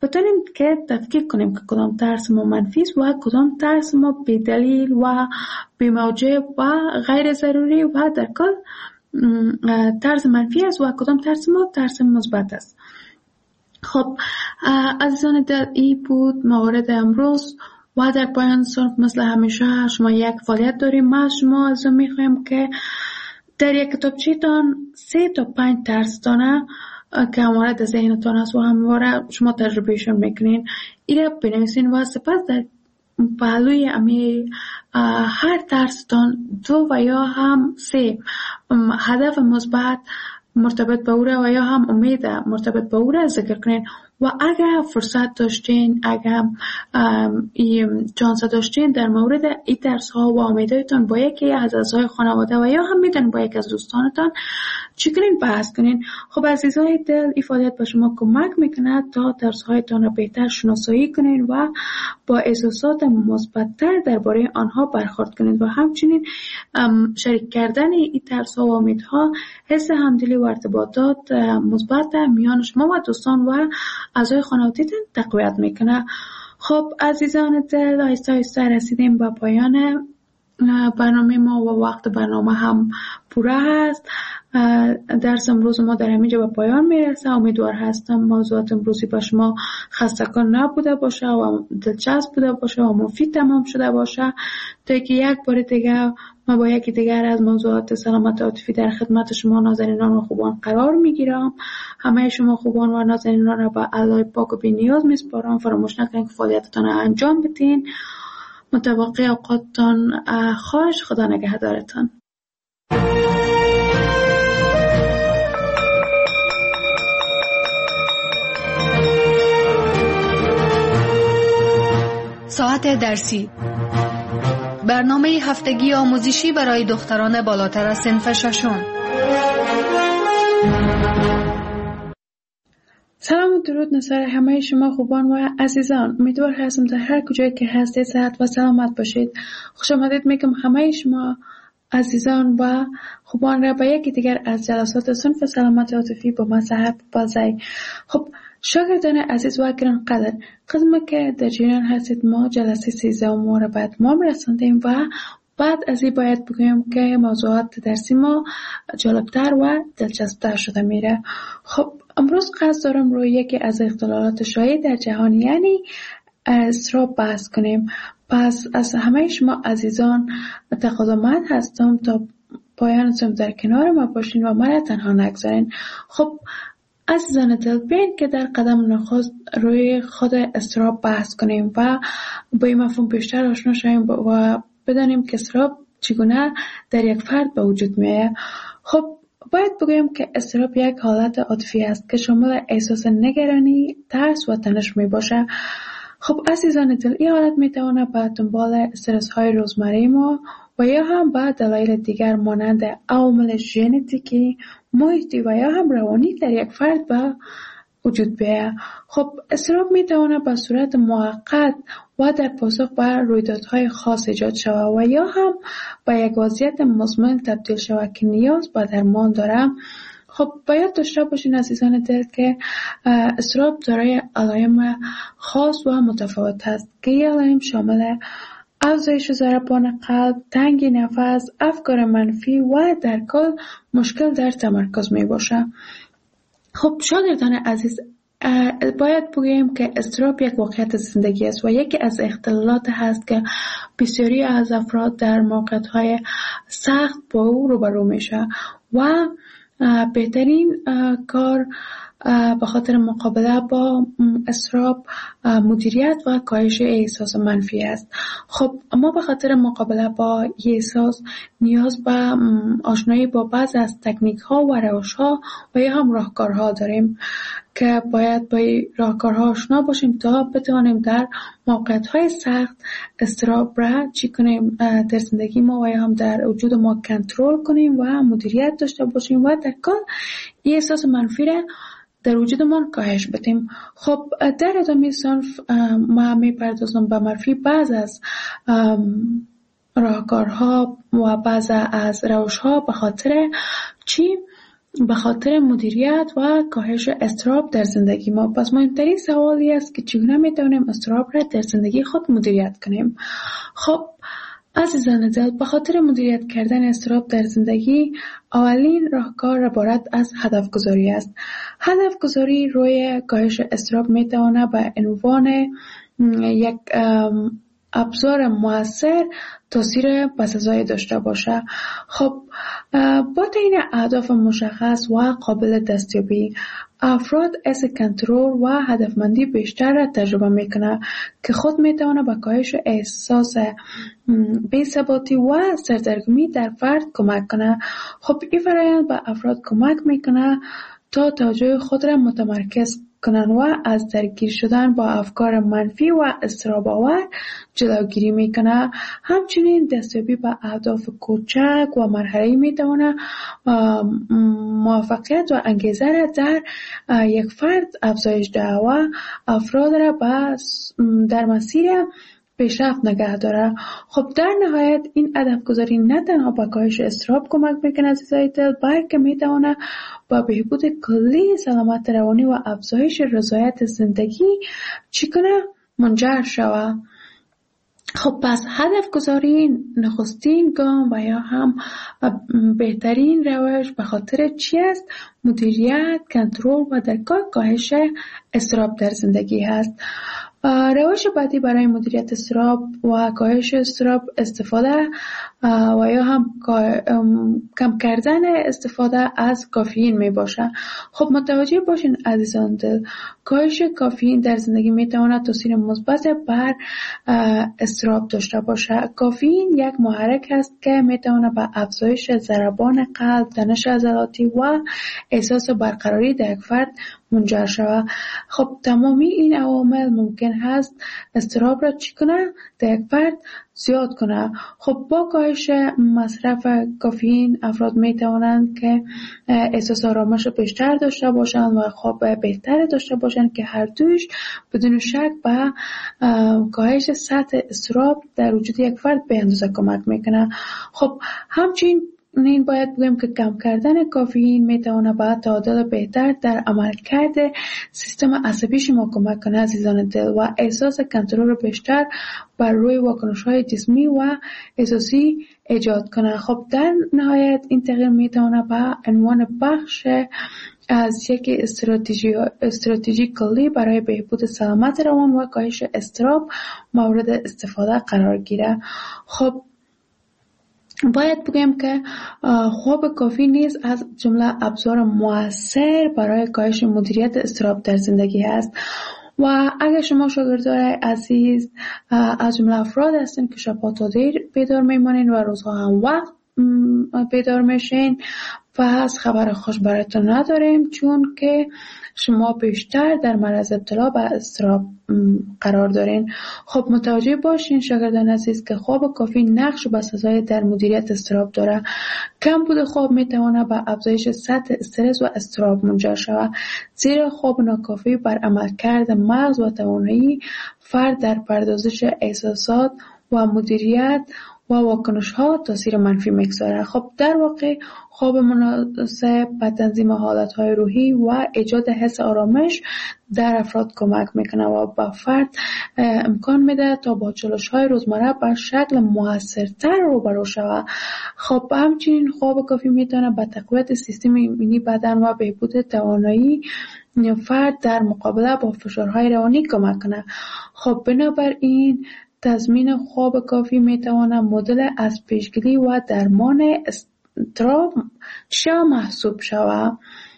بتونیم که تفکیک کنیم که کدام ترس ما منفی است و کدام ترس ما بی‌دلیل و بی‌موجب و غیر ضروری و در کل ترس منفی است و کدام ترس ما ترس مثبت است. خب عزیزان دل، این بود موارد امروز و در پایان صرف مثل همیشه شما یک فعالیت داریم. ما از شما از میخوایم که در یک کتابچه تان سه تا پنج ترس دانه که همواره در ذهنتان است و همواره شما تجربهشون میکنین ایره بنویسین و سپس در پهلوی امی هر ترستان دو و یا هم سه هدف مثبت مرتبط به او و یا هم امید مرتبط به او را ذکر کنین و اگر فرصت داشتین، اگر چانس داشتین در مورد این ترس ها و امیدهایتان با یکی از اعضای خانواده و یا هم میتونین با یک از دوستانتان چی کنین بحث کنین. خب عزیزای دل، این فعالیت به شما کمک میکنه تا ترس هایتان را بهتر شناسایی کنین و با احساسات مثبت‌تر درباره آنها برخورد کنین و همچنین شریک کردن این ترس ها و امیدها حس همدلی و ارتباطات مثبت میان شما و دوستان و اعضای خانواده‌تان تقویت میکنه. خب عزیزان دل، آهسته آهسته رسیدیم به پایان برنامه ما و وقت برنامه هم پوره هست. درس امروز ما در همینجا به پایان میرسه. امیدوار هستم موضوعات امروزی با شما خسته‌کن نبوده باشه و دلچسب بوده باشه و مفید تمام شده باشه تا که یک بار دیگه ما با یکی دیگر از موضوعات سلامت عاطفی در خدمت شما نازنینان و خوبان قرار میگیرم. همه شما خوبان و نازنینان را به الله پاک و بی نیاز میسپارم. فراموش نکنید که فعالیتتان را انجام بدین. متوقع اوقاتتان خواهش. خدا نگهدارتان. ساعت درسی، برنامه هفتگی آموزشی برای دختران بالاتر از صنف ششم. سلام و درود نصار همه شما خوبان و عزیزان. امیدوار هستم در هر کجایی که هستید صحت و سلامت باشید. خوش آمدید میگم همه شما عزیزان و خوبان را به یکی دیگر از جلسات صنف سلامت عاطفی با من صحت بازی. خب شاگردان عزیز و گران قدر، قسمت که در جریان هستید ما جلسه سیزدهم را به اتمام رساندیم و بعد از این باید بگویم که موضوعات درسی ما جالبتر و دلچسبتر شده میره. خب امروز قصد دارم روی یکی از اختلالات شایع در جهان یعنی اضطراب بحث کنیم. پس از همه شما عزیزان تقاضامند هستم تا پایان صنف در کنار ما باشین و مرا تنها نگذارین. خب عزیزان دل، بیاین که در قدم نخست روی خود اضطراب بحث کنیم و با این مفهوم بیشتر آشنا شویم و بدانیم که اضطراب چگونه در یک فرد به وجود میآید. خب باید بگویم که اضطراب یک حالت عاطفی است که شامل احساس نگرانی، ترس و تنش می باشه. خب عزیزان دل، این حالت می تواند به دنبال استرس های روزمره ما و یا هم به دلایل دیگر مانند عوامل ژنتیکی، محیطی و یا هم روانی در یک فرد به وجود بیاید. خب اضطراب می تواند به صورت موقت و در پاسخ به رویدادهای خاص ایجاد شود و یا هم به یک وضعیت مزمن تبدیل شود که نیاز به درمان دارد. خب باید داشته باشین عزیزان دل که اضطراب دارای علائم خاص و متفاوت است که این علائم شامل افزایش ضربان قلب، تنگی نفس، افکار منفی و در کل مشکل در تمرکز می باشه. خب شاگردان عزیز، باید بگوییم که اضطراب یک واقعیت زندگی است و یکی از اختلالات هست که بسیاری از افراد در موقعیت‌های سخت با او روبرو میشه و بهترین کار به خاطر مقابله با اضطراب مدیریت و کاهش احساس منفی است. خب ما به خاطر مقابله با این احساس نیاز به آشنایی با بعض از تکنیک ها و روش ها و یا هم راهکارها داریم که باید با این راهکارها آشنا باشیم تا بتوانیم در موقعیت های سخت اضطراب را چی کنیم در زندگی ما و یا هم در وجود ما کنترل کنیم و مدیریت داشته باشیم و در کل این احساس منفی را در وجودمان کاهش بدیم. خب در ادامه صنف ما میپردازم به معرفی بعض از راهکارها و بعض از روش‌ها به خاطر چی به خاطر مدیریت و کاهش اضطراب در زندگی ما. پس مهمترین سوالی است که چگونه میتونیم اضطراب را در زندگی خود مدیریت کنیم. خب عزیزان دل، به خاطر مدیریت کردن اضطراب در زندگی اولین راهکار عبارت از هدف گذاری است. هدف گذاری روی کاهش اضطراب میتواند به عنوان یک ابزار مؤثر تاثیر پس‌ازایی داشته باشه. خب با تعیین اهداف مشخص و قابل دستیابی، افراد حس کنترل و هدفمندی بیشتر را تجربه میکنه که خود میتونه به کاهش احساس بی‌ثباتی و سردرگمی در فرد کمک کنه. خب این فرآیند به افراد کمک میکنه تا توجه خود را متمرکز کنن و از درگیر شدن با افکار منفی و اضطراب‌آور جلوگیری میکنه. همچنین دستیابی به اهداف کوچک و مرحله‌ای میتونه موفقیت و انگیزه را در یک فرد افزایش دهد و افراد را در مسیر پیشرفت نگه داره. خب در نهایت این هدف گذاری نه تنها به کاهش اضطراب کمک میکنه عزیزای دل، بلکه میتونه با بهبود کلی سلامت روانی و افزایش رضایت زندگی چیکنه منجر شود. خب پس هدف گذاری نخستین گام و یا هم بهترین روش به خاطر چی است؟ مدیریت، کنترل و در کار کاهش اضطراب در زندگی هست. روش بعدی برای مدیریت اضطراب و کاهش اضطراب استفاده و یا هم کم کردن استفاده از کافئین می باشه. خب متوجه باشین عزیزان دل، کاهش کافئین در زندگی می تواند تاثیر مثبت بر اضطراب داشته باشه. کافئین یک محرک است که می تواند به افزایش ضربان قلب، تنش عضلاتی و احساس برقراری در یک فرد منجر شود. خب تمامی این عوامل ممکن هست اضطراب را چی کنه؟ در یک فرد زیاد کنه. خب با کاهش مصرف کافئین افراد می توانند که احساس آرامش بیشتر داشته باشند و خواب بهتر داشته باشند که هر دوش بدون شک به کاهش سطح اضطراب در وجود یک فرد به اندازه کمک میکنه. خب همچنین این باید بگم که کم کردن کافئین میتونه به تعادل بهتر در عملکرد سیستم عصبی شما کمک کنه عزیزان دل و احساس کنترل بیشتر بر روی واکنش‌های جسمی و احساسی ایجاد کنه. خب در نهایت این تغییر میتونه به عنوان بخش از یک استراتژی استراتژی کلی برای بهبود سلامت روان و کاهش اضطراب مورد استفاده قرار گیره. خب باید بگم که خواب کافی نیز از جمله ابزار مؤثر برای کاهش مدیریت اضطراب در زندگی است و اگر شما شاگردای عزیز از جمله افراد هستین که شبها تا دیر بیدار میمانین و روزها هم وقت بیدار میشین، پس خبر خوش براتون نداریم، چون که شما بیشتر در معرض ابتلا به اضطراب قرار دارین. خب متوجه باشین شاگردان عزیز که خواب کافی نقش بسزای در مدیریت اضطراب داره. کم بود خواب میتونه به افزایش سطح استرس و اضطراب منجر شود، زیرا خواب ناکافی بر عملکرد مغز و توانایی فرد در پردازش احساسات و مدیریت و واکنش ها تاثیر منفی میگذاره. خب در واقع خواب مناسب به تنظیم حالت های روحی و ایجاد حس آرامش در افراد کمک میکنه و به فرد امکان میده تا با چالش های روزمره به شکل موثرتر روبرو شود. خب همچنین خواب کافی میتونه به تقویت سیستم ایمنی بدن و بهبود توانایی فرد در مقابله با فشارهای روانی کمک کنه. خب بنابراین تضمین خواب کافی میتواند مدل از پیشگیری و درمان اضطراب چه محسوب شود.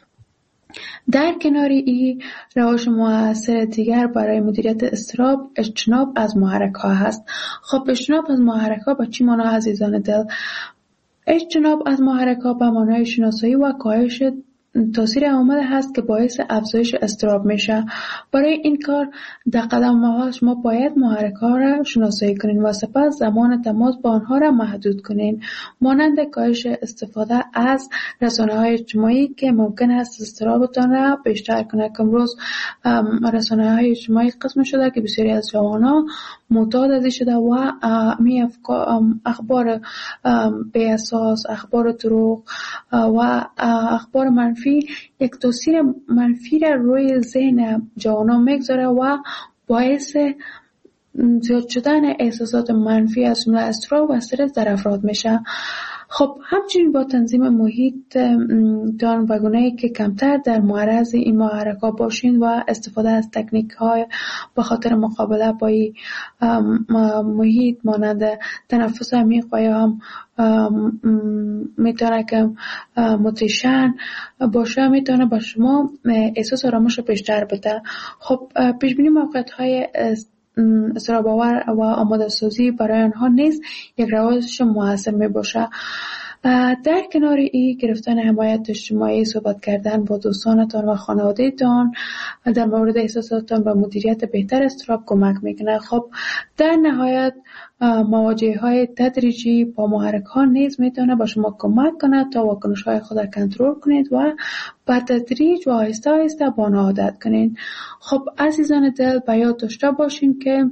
در کنار این روش مؤثر دیگر برای مدیریت اضطراب اجتناب از محرک ها هست. خب اجتناب از محرک ها با چی معنی عزیزان دل؟ اجتناب از محرک ها به معنای شناسایی و کاهش تاثیر عامل هست که باعث افزایش اضطراب میشه. برای این کار در قدم اول شما باید محرک ها را شناسایی کنین و سپس زمان تماس با آنها را محدود کنین، مانند کاهش استفاده از رسانه های اجتماعی که ممکن است اضطرابتان را بیشتر کنه. که امروز رسانه های اجتماعی قسم شده که بسیاری از جوانان معتاد ازش شده و می اخبار بی اساس، اخبار دروغ و اخبار منفی یک تاثیر منفی را روی ذهن جوانان میگذاره و باعث زیاد شدن احساسات منفی از جمله اضطراب و استرس در افراد میشه. خب همچنین با تنظیم محیط دان و گونه‌ای که کمتر در معرض این محرک‌ها باشین و استفاده از تکنیک‌های به خاطر مقابله با این محیط مانند تنفس عمیق و یا هم میتونه که موتیشن باشه، میتونه با شما احساس آرامش بیشتر بده. خب پیش بینی موقعیت‌های اضطراب آور و آماده سازی برای آنها نیز یک روش موثر می باشه. در کنار این گرفتن حمایت اجتماعی، صحبت کردن با دوستانتان و خانواده‌تان در مورد احساساتتان و مدیریت بهتر اضطراب کمک میکنه. خب در نهایت مواجهه های تدریجی با محرک ها نیز میتونه با شما کمک کنه تا واکنش های خود را کنترل کنید و با تدریج و آهسته آهسته با آن عادت کنید. خب عزیزان دل، به یاد داشته باشین که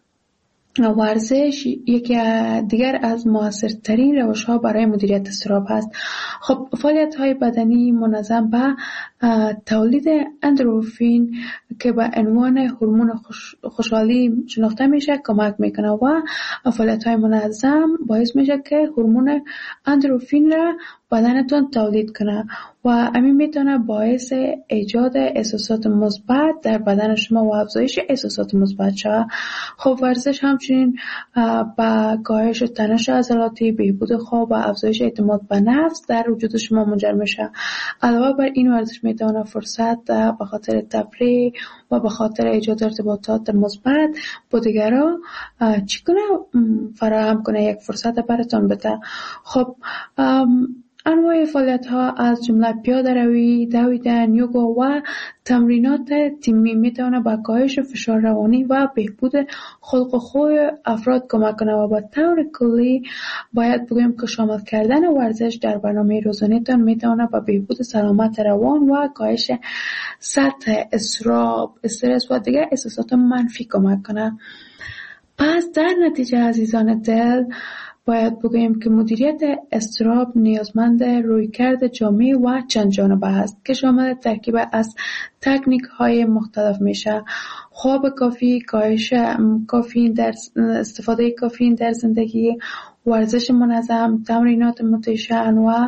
ورزش یکی دیگر از موثرترین روش‌ها برای مدیریت اضطراب هست. خب فعالیت‌های بدنی منظم به تولید اندروفین که به عنوان هورمون خوش، خوشحالی شناخته میشه کمک میکنه و فعالیت‌های منظم باعث میشه که هورمون اندروفین را بدنتون تولید کنه و همین میتونه باعث ایجاد احساسات مثبت در بدن شما و افزایش احساسات مثبت شه. خب ورزش همچنین با کاهش تنش عضلاتی، بهبود خواب و افزایش اعتماد به نفس در وجود شما منجر میشه. علاوه بر این ورزش میتونه فرصت به خاطر تفریح و به خاطر ایجاد ارتباطات مثبت با دیگران چگونه فراهم کنه، یک فرصت براتون بده. خب انواع فعالیت ها از جمله پیاده روی، دویدن، یوگا و تمرینات تیمی میتونه با کاهش فشار روانی و بهبود خلق و خوی افراد کمک کنه و با طور کلی باید بگویم که شامل کردن ورزش در برنامه روزانه تان میتونه با بهبود سلامت روان و کاهش سطح اضطراب، استرس و دیگر احساسات منفی کمک کنه. پس در نتیجه عزیزان دل باید بگوییم که مدیریت اضطراب نیازمند رویکرد جامع و چند جانبه است که شامل ترکیب از تکنیک های مختلف میشه: خواب کافی، کاهش کافئین در استفاده کافئین در زندگی، ورزش منظم، تمرینات موتیشن و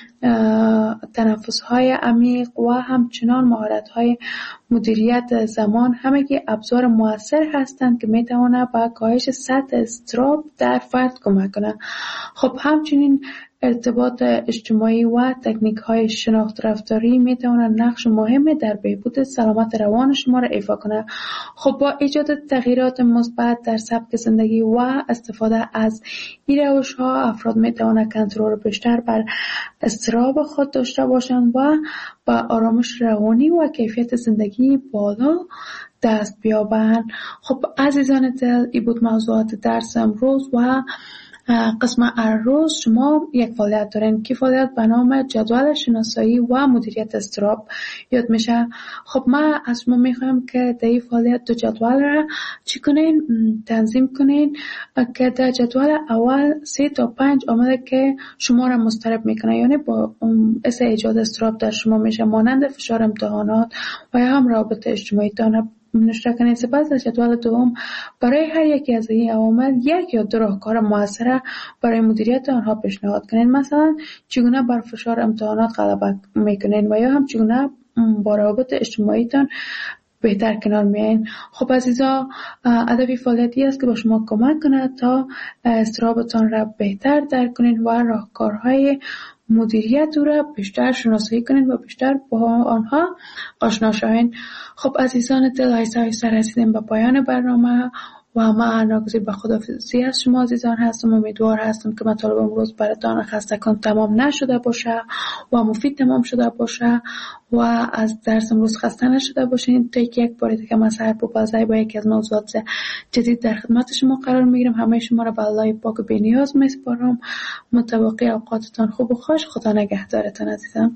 تنفس های عمیق و همچنان مهارت های مدیریت زمان، همگی ابزار مؤثر هستند که میتوانند با کاهش سطح اضطراب در فرد کمک کنند. خب همچنین ارتباط اجتماعی و تکنیک های شناخت رفتاری می توانند نقش مهمی در بهبود سلامت روان شما را ایفا کنند. خب با ایجاد تغییرات مثبت در سبک زندگی و استفاده از این روش ها افراد می توانند کنترل بیشتر بر اضطراب خود داشته باشند و با آرامش روانی و کیفیت زندگی بالا دست بیابند. خب عزیزان دل، این بود موضوعات درس امروز و قسم روز شما یک فعالیت دارین که فعالیت به نام جدول شناسایی و مدیریت اضطراب یاد میشه. خب ما از شما میخوایم که در این فعالیت دو جدول را چی کنین؟ تنظیم کنین که در جدول اول سه تا پنج عامل که شما را مضطرب میکنه، یعنی با باعث ایجاد اضطراب در شما میشه، مانند فشار امتحانات و یا هم رابطه اجتماعی تان نوشته کنید. سپس در جدول دوم برای هر یکی از این عوامل یک یا دو راهکار موثر برای مدیریت آنها پیشنهاد کنید. مثلا چگونه بر فشار امتحانات غلبه میکنین و یا هم چگونه با روابط اجتماعی تان بهتر کنار میاین. خب عزیزا، هدف فعالیتی است که با شما کمک کنه تا اضطرابتان را بهتر درک کنین و راهکارهای مدیریت او را بیشتر شناسایی کنین و بیشتر با آنها آشنا شوین. خب عزیزان دل، آهسته آهسته رسیدیم به پایان برنامه. و من ناگزیر به خداحافظی از شما عزیزان هستم. امیدوار هستم که مطالب امروز براتان خستگان تمام نشده باشه و مفید تمام شده باشه و از درس امروز خسته نشده باشین. تا یک بار دیگه من سحر پوپازی با یکی از موضوعات جدید در خدمت شما قرار میگیرم. همه شما را به الله پاک و بی‌نیاز میسپارم. متوقع اوقاتتان خوب و خوش. خدا نگهدارتان عزیزان.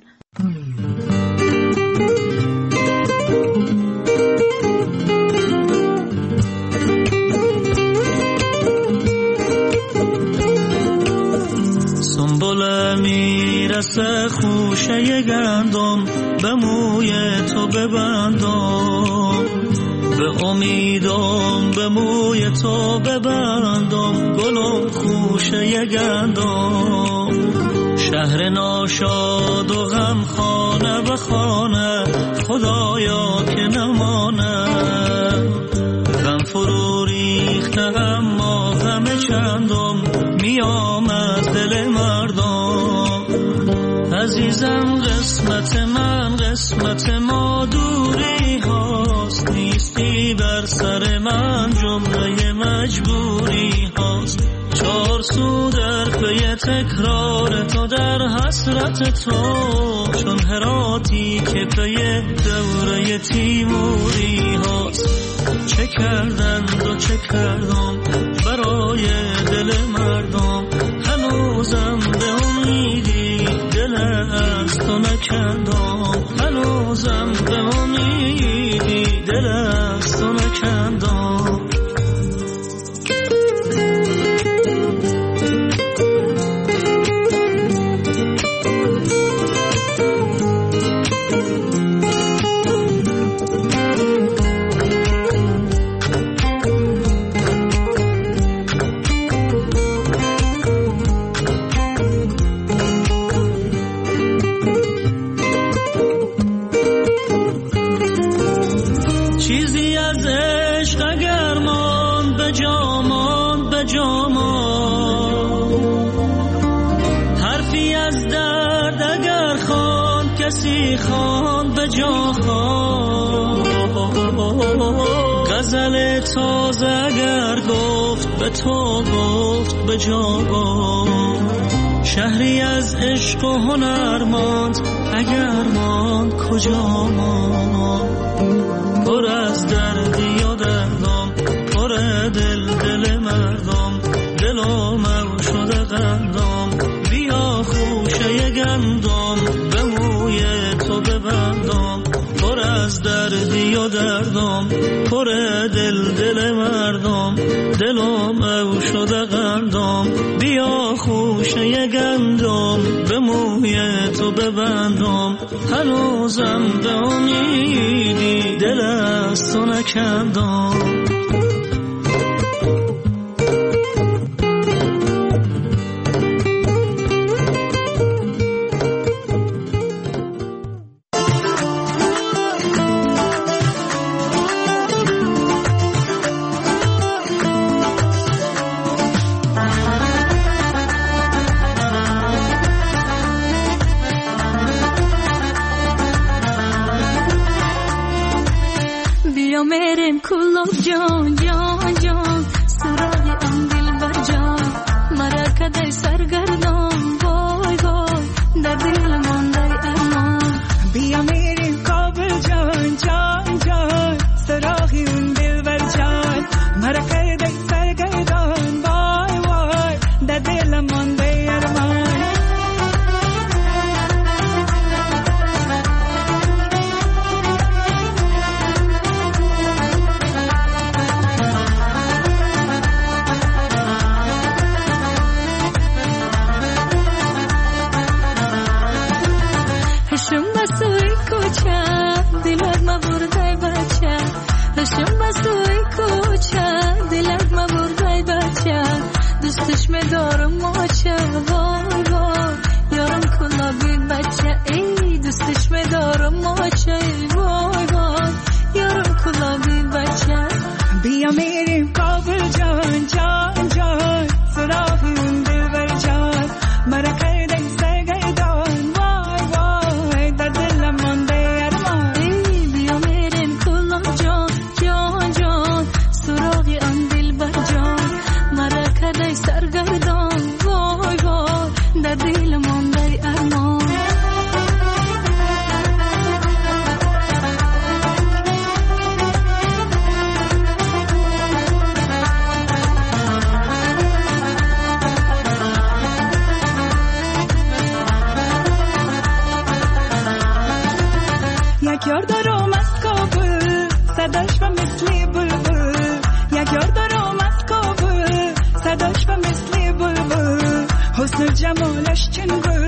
سنبله میرسه خوشه گندم به موی تو ببندم، به امیدم به موی تو ببندم، گلم خوشه گندم. شهر ناشاد و غم خانه به خانه خدایا که نمانه، غم فرو ریخته اما غم چندم میامد دل مردم. عزیزم قسمت من قسمت ما دوری هاست، نیستی بر سر من جمله مجبوری هاست. چار سو در پی تکرار تو در حسرت تو، چون هراتی که پی دوره تیموری هاست. چه کردند و چه کردم برای دل مردم، هنوزم به امیدی دل از تو نکندم، هنوزم به امیدی دل از تو نکندم. غزل تازه اگر گفت به تو گفت به جا گفت، شهری از عشق و هنر ماند اگر ماند کجا ماند. پر از دردی و دردم پر دل دل مردم، دلم او شده قندم. بیا خوشه گندم به موی تو ببندم، پر از دردی و دردم پر دل دل مردم، دلم او شده قندم. بیا خوشه گندم به موی تو ببندم، هنوزم به امیدی دل از تو نکندم. جان جان جان سراغ آن دلبر جان، مرا کدای سرگردان وای وای در دل مانده ارمان. بیا میریم کابل جان جان جان سراغ اون دلبر جان، مرا کدای سرگردان وای وای در دل مانده ارمان. دلت ما بردای بچه داشتم بس توی کوچه، دلت ما بردای بچه دوستش می دارم ماچه وای وای یارم کلا بید بچه ای دوستش می دارم ماچه وای وای یارم کلا بید بچه. بیا میریم کابل جان جان جان سراغ اون دلبر جان، مرا کردی سرگردان وای وای در دلم مانده ارمان. بیا میریم کلا جان جان جان سراغ آن دل حسن جمالش چنگو